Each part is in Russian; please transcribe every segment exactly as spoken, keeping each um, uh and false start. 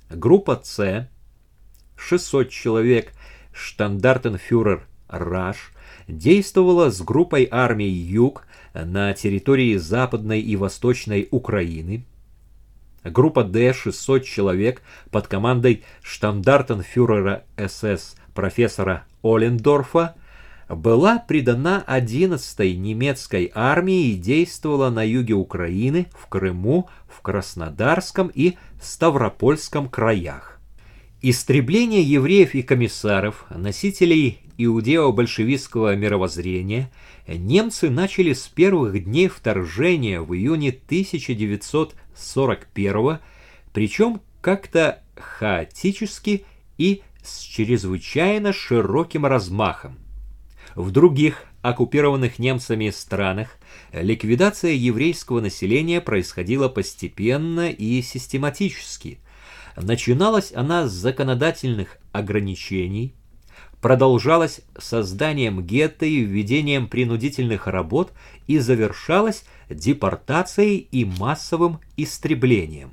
Группа С, шестьсот человек, штандартенфюрер Раш, действовала с группой армий Юг на территории Западной и Восточной Украины. Группа Д, шестьсот человек, под командой штандартенфюрера СС профессора Оллендорфа, была придана одиннадцатой немецкой армии и действовала на юге Украины, в Крыму, в Краснодарском и Ставропольском краях. Истребление евреев и комиссаров, носителей иудео-большевистского мировоззрения, немцы начали с первых дней вторжения в июне тысяча девятьсот сорок первого, причем как-то хаотически и с чрезвычайно широким размахом. В других оккупированных немцами странах ликвидация еврейского населения происходила постепенно и систематически. Начиналась она с законодательных ограничений, продолжалась созданием гетто и введением принудительных работ и завершалась депортацией и массовым истреблением.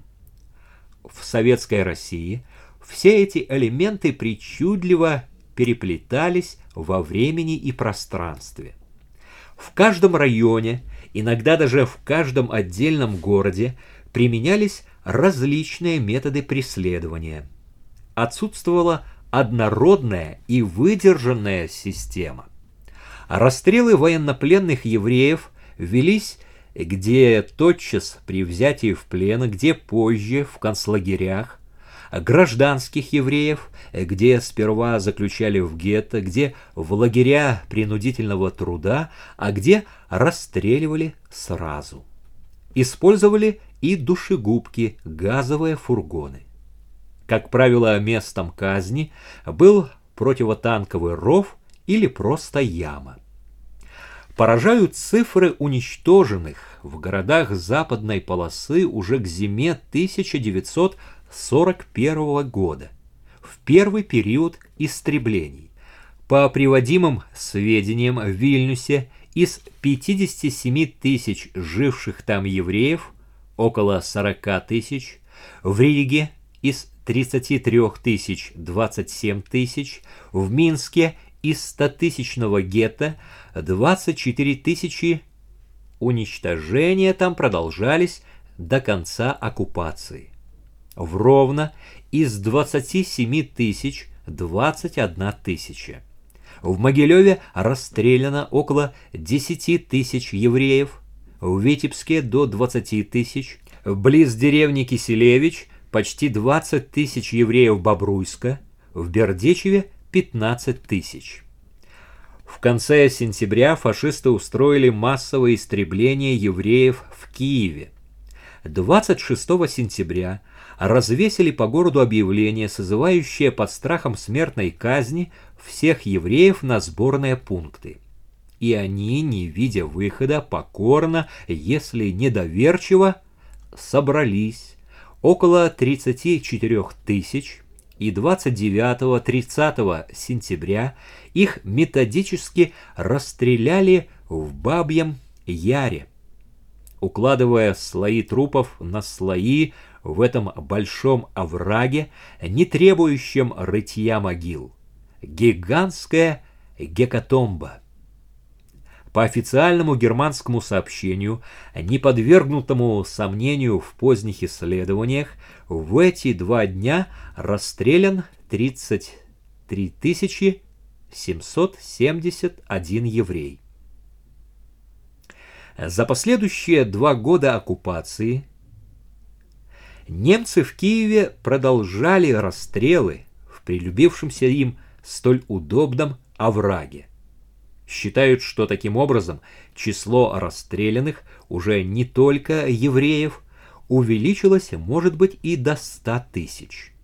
В советской России все эти элементы причудливо переплетались во времени и пространстве. В каждом районе, иногда даже в каждом отдельном городе, применялись различные методы преследования. Отсутствовала однородная и выдержанная система. Расстрелы военнопленных евреев велись где тотчас при взятии в плен, где позже в концлагерях, гражданских евреев, где сперва заключали в гетто, где в лагеря принудительного труда, а где расстреливали сразу. Использовали и душегубки, газовые фургоны. Как правило, местом казни был противотанковый ров или просто яма. Поражают цифры уничтоженных в городах западной полосы уже к зиме тысяча девятьсот сорок первого года, в первый период истреблений. По приводимым сведениям, в Вильнюсе из пятидесяти семи тысяч живших там евреев около сорока тысяч, в Риге из тридцати трёх тысяч двадцать семь тысяч, в Минске из стотысячного гетто двадцать четыре тысячи. Уничтожения там продолжались до конца оккупации. В Ровно из двадцати семи тысяч двадцать одна тысяча. В Могилеве расстреляно около десяти тысяч евреев, в Витебске до двадцати тысяч, близ деревни Киселевич почти двадцать тысяч евреев Бобруйска, в Бердичеве пятнадцать тысяч. В конце сентября фашисты устроили массовое истребление евреев в Киеве. двадцать шестого сентября развесили по городу объявление, созывающее под страхом смертной казни всех евреев на сборные пункты. И они, не видя выхода, покорно, если недоверчиво, собрались около тридцати четырёх тысяч, и двадцать девятого — тридцатого сентября их методически расстреляли в Бабьем Яре, укладывая слои трупов на слои в этом большом овраге, не требующем рытья могил. Гигантская гекатомба. По официальному германскому сообщению, не подвергнутому сомнению в поздних исследованиях, в эти два дня расстрелян тридцать три тысячи семьсот семьдесят один еврей. За последующие два года оккупации немцы в Киеве продолжали расстрелы в прилюбившемся им столь удобном овраге. Считают, что таким образом число расстрелянных уже не только евреев увеличилось, может быть, и до ста тысяч.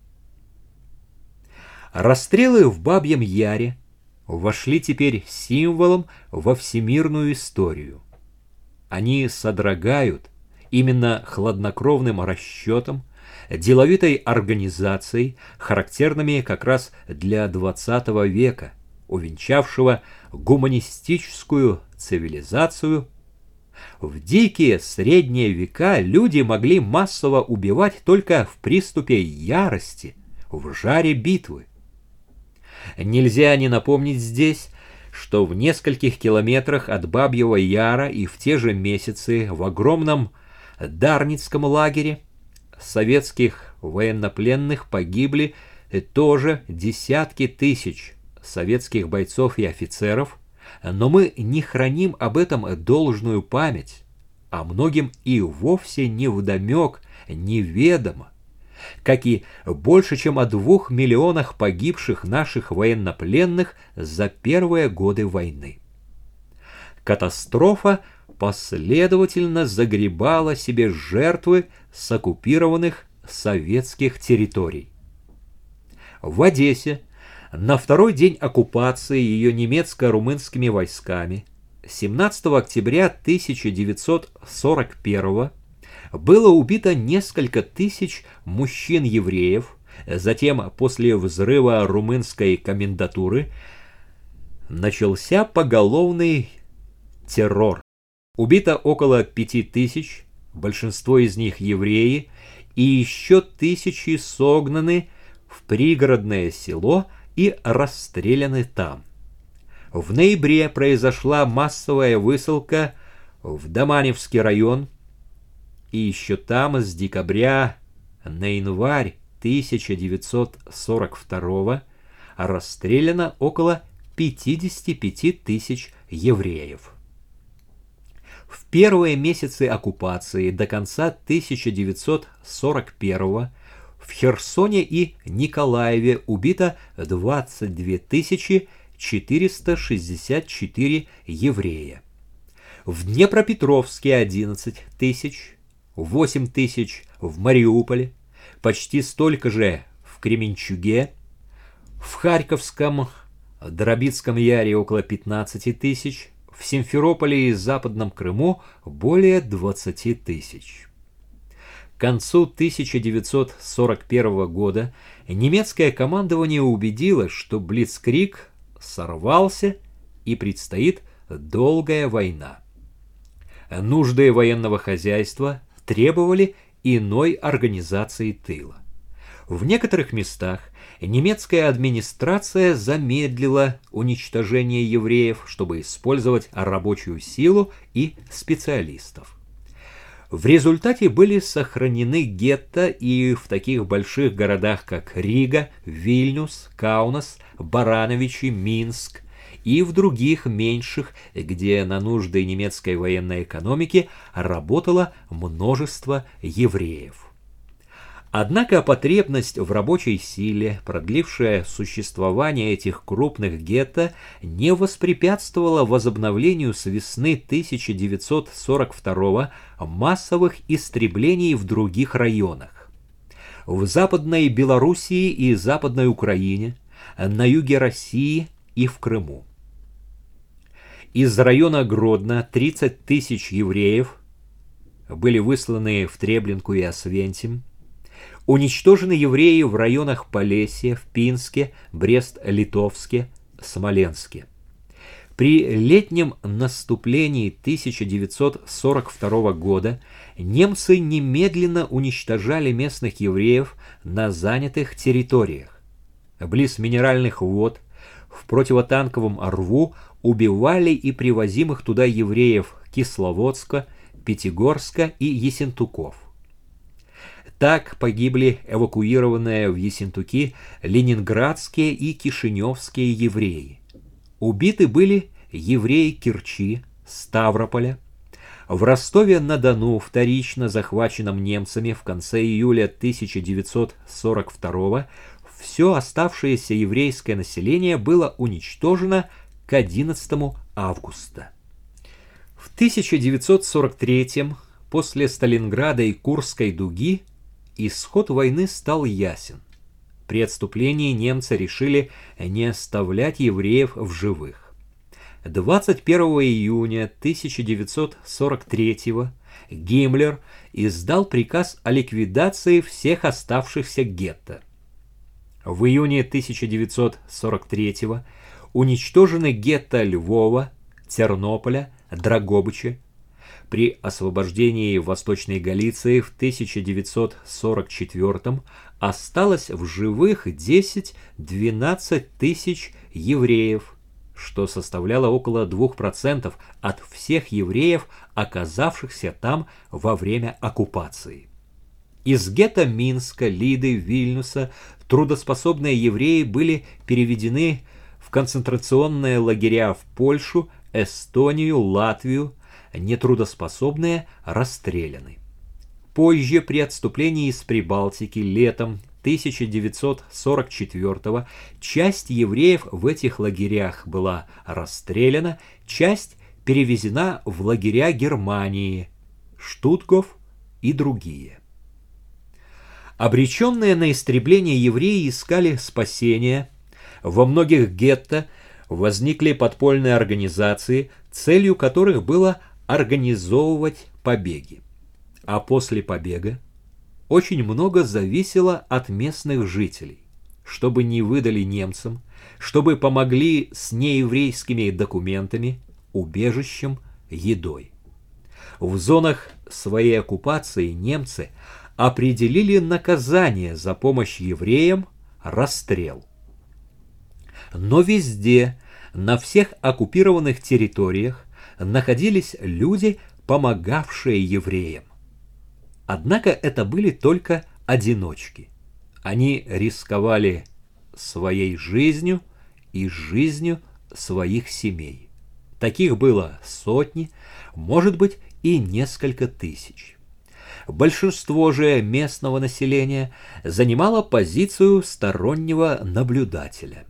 Расстрелы в Бабьем Яре вошли теперь символом во всемирную историю. Они содрогают именно хладнокровным расчетом, деловитой организацией, характерными как раз для двадцатого века, увенчавшего гуманистическую цивилизацию, В дикие средние века люди могли массово убивать только в приступе ярости, в жаре битвы. Нельзя не напомнить здесь, что в нескольких километрах от Бабьего Яра и в те же месяцы в огромном Дарницком лагере советских военнопленных погибли тоже десятки тысяч советских бойцов и офицеров, но мы не храним об этом должную память, а многим и вовсе невдомек, неведомо, как и больше, чем о двух миллионах погибших наших военнопленных за первые годы войны. Катастрофа последовательно загребала себе жертвы с оккупированных советских территорий. В Одессе на второй день оккупации ее немецко-румынскими войсками семнадцатого октября тысяча девятьсот сорок первого было убито несколько тысяч мужчин-евреев, затем после взрыва румынской комендатуры начался поголовный террор. Убито около пяти тысяч, большинство из них евреи, и еще тысячи согнаны в пригородное село и расстреляны там. В ноябре произошла массовая высылка в Доманевский район, и еще там с декабря на январь тысяча девятьсот сорок второго расстреляно около пятидесяти пяти тысяч евреев. В первые месяцы оккупации до конца тысяча девятьсот сорок первого в Херсоне и Николаеве убито двадцать две тысячи четыреста шестьдесят четыре еврея. В Днепропетровске одиннадцать тысяч, восемь тысяч в Мариуполе, почти столько же в Кременчуге, в Харьковском Дробицком Яре около пятнадцати тысяч, в Симферополе и Западном Крыму более двадцати тысяч. К концу тысяча девятьсот сорок первого года немецкое командование убедилось, что блицкриг сорвался и предстоит долгая война. Нужды военного хозяйства требовали иной организации тыла. В некоторых местах немецкая администрация замедлила уничтожение евреев, чтобы использовать рабочую силу и специалистов. В результате были сохранены гетто и в таких больших городах, как Рига, Вильнюс, Каунас, Барановичи, Минск, и в других меньших, где на нужды немецкой военной экономики работало множество евреев. Однако потребность в рабочей силе, продлившая существование этих крупных гетто, не воспрепятствовала возобновлению с весны тысяча девятьсот сорок второго массовых истреблений в других районах. В Западной Белоруссии и Западной Украине, на юге России и в Крыму. Из района Гродно тридцать тысяч евреев были высланы в Треблинку и Освентим. Уничтожены евреи в районах Полесья, в Пинске, Брест-Литовске, Смоленске. При летнем наступлении тысяча девятьсот сорок второго года немцы немедленно уничтожали местных евреев на занятых территориях. Близ минеральных вод, в противотанковом рву убивали и привозимых туда евреев Кисловодска, Пятигорска и Ессентуков. Так погибли эвакуированные в Ессентуки ленинградские и кишиневские евреи. Убиты были евреи Керчи, Ставрополя. В Ростове-на-Дону, вторично захваченном немцами в конце июля тысяча девятьсот сорок второго, все оставшееся еврейское население было уничтожено к одиннадцатому августа. В тысяча девятьсот сорок третьем, после Сталинграда и Курской дуги, исход войны стал ясен. При отступлении немцы решили не оставлять евреев в живых. двадцать первого июня тысяча девятьсот сорок третьего Гиммлер издал приказ о ликвидации всех оставшихся гетто. В июне тысяча девятьсот сорок третьего уничтожены гетто Львова, Тернополя, Драгобыча. При освобождении Восточной Галиции в тысяча девятьсот сорок четвёртом осталось в живых десять-двенадцать тысяч евреев, что составляло около двух процентов от всех евреев, оказавшихся там во время оккупации. Из гетто Минска, Лиды, Вильнюса трудоспособные евреи были переведены в концентрационные лагеря в Польшу, Эстонию, Латвию, нетрудоспособные расстреляны. Позже, при отступлении из Прибалтики летом тысяча девятьсот сорок четвёртого, часть евреев в этих лагерях была расстреляна, часть перевезена в лагеря Германии, Штутгоф и другие. Обреченные на истребление евреи искали спасения. Во многих гетто возникли подпольные организации, целью которых было организовывать побеги. А после побега очень много зависело от местных жителей, чтобы не выдали немцам, чтобы помогли с нееврейскими документами, убежищем, едой. В зонах своей оккупации немцы определили наказание за помощь евреям – расстрел. Но везде, на всех оккупированных территориях, находились люди, помогавшие евреям. Однако это были только одиночки. Они рисковали своей жизнью и жизнью своих семей. Таких было сотни, может быть, и несколько тысяч. Большинство же местного населения занимало позицию стороннего наблюдателя.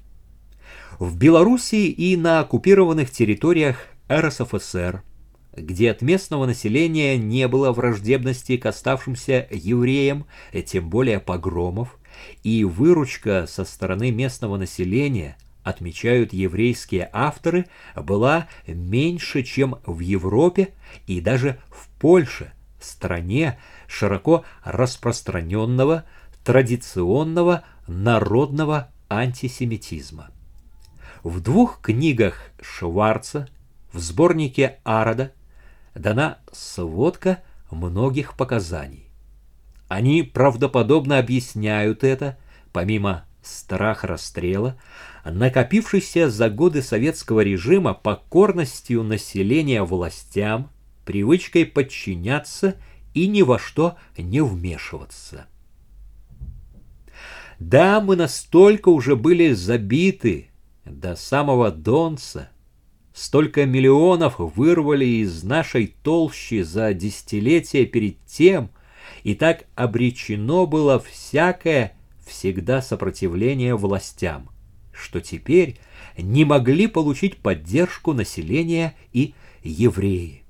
В Белоруссии и на оккупированных территориях эр эс эф эс эр, где от местного населения не было враждебности к оставшимся евреям, тем более погромов, и выручка со стороны местного населения, отмечают еврейские авторы, была меньше, чем в Европе и даже в Польше, стране широко распространенного традиционного народного антисемитизма. В двух книгах Шварца, в сборнике Арода, дана сводка многих показаний. Они правдоподобно объясняют это, помимо страха расстрела, накопившейся за годы советского режима покорностью населения властям, привычкой подчиняться и ни во что не вмешиваться. Да, мы настолько уже были забиты до самого Донца, столько миллионов вырвали из нашей толщи за десятилетия перед тем, и так обречено было всякое всегда сопротивление властям, что теперь не могли получить поддержку населения и евреи.